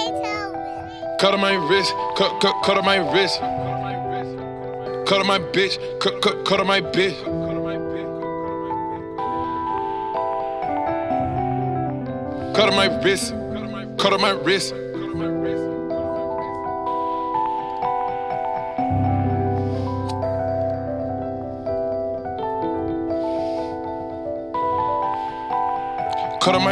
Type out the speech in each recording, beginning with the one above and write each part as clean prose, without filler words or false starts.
Cut on my wrist, cut on my wrist. Cut on my bitch, cut on my bitch. Cut on my wrist, cut on my wrist. Cut on my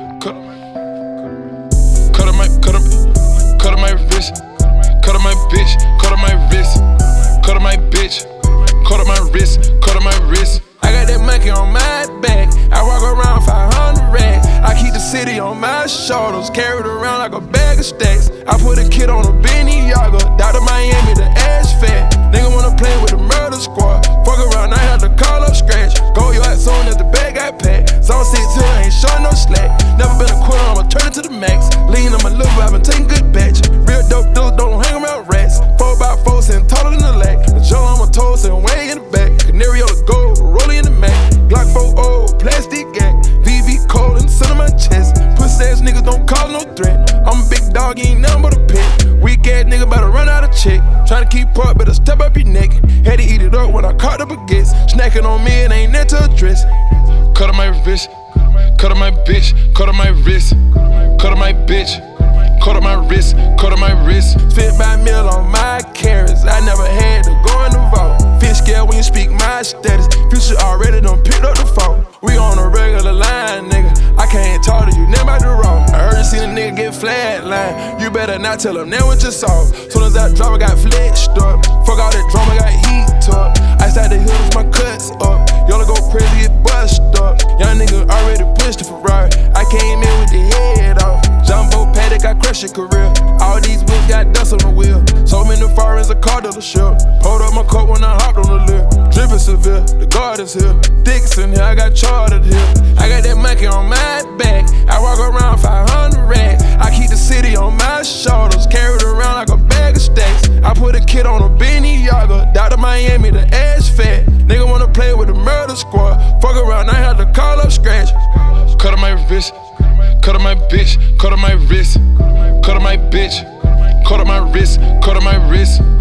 wrist, cut on my bitch, cut on my wrist, cut on my bitch, cut on my wrist, cut on my wrist. I got that monkey on my back, I walk around 500 racks. I keep the city on my shoulders, carried around like a bag of stacks. I put a kid on a Benny Yaga, down to Miami, the ass fat. Nigga wanna play with the murder squad, fuck around, I had to call up scratch. Go yard soon as the bag got packed. Zone 6 till I ain't showing no slack. Never been a quitter, I'ma turn it to the max. Lean on my liver, I've been taking good batch. Real dope dealers don't hang around rats. 4x4 sitting taller than the lack. The Joe on my toes and way in the back. Canary on the gold, rolling in the Mac. Glock 4 old, plastic gag. VV cold in the center of my chest. Pussy ass niggas don't cause no threat. I'm a big dog, you ain't nothing but a pet. Weak ass nigga about to run out of check. Tryna keep up, better step up your neck. Had to eat it up when I caught the baguettes. Snacking on me, it ain't nothing to address. Cut on my wrist, cut on my bitch, cut on my wrist, cut on my bitch, cut on my wrist, cut on my wrist. Spent my meal on my carrots, I never had to go in the vault. Feel scared when you speak my status, future already done picked up the phone. We on a regular line, nigga, I can't talk to you, never about the raw. I heard you seen a nigga get flatline, you better not tell him that what you saw. Soon as that drop, I got flexed up, fuck all that drama, got heat up. I started the hills, my cuts up, y'all go crazy, get bust up. Young nigga already pushed the Ferrari, I came in with the head off. Jumbo paddock, I crushed your career. All these wheels got dust on the wheel. So many foreigns, a car dealership. Hold up my coat when I hopped on the lip. Drippin' severe, the guard is here. Dixon here, I got chartered here. I got that monkey on my back. I walk around 500 racks. I keep the city on my shoulders, carried around like a bag of stacks. I put a kid on a Benny Yaga, down to Miami, the ass fat. Nigga wanna play with the murder squad. Fuck around, I had to call up scratch. Cut on my wrist, cut on my bitch, cut on my wrist, cut on my bitch, cut on my wrist, cut on my wrist.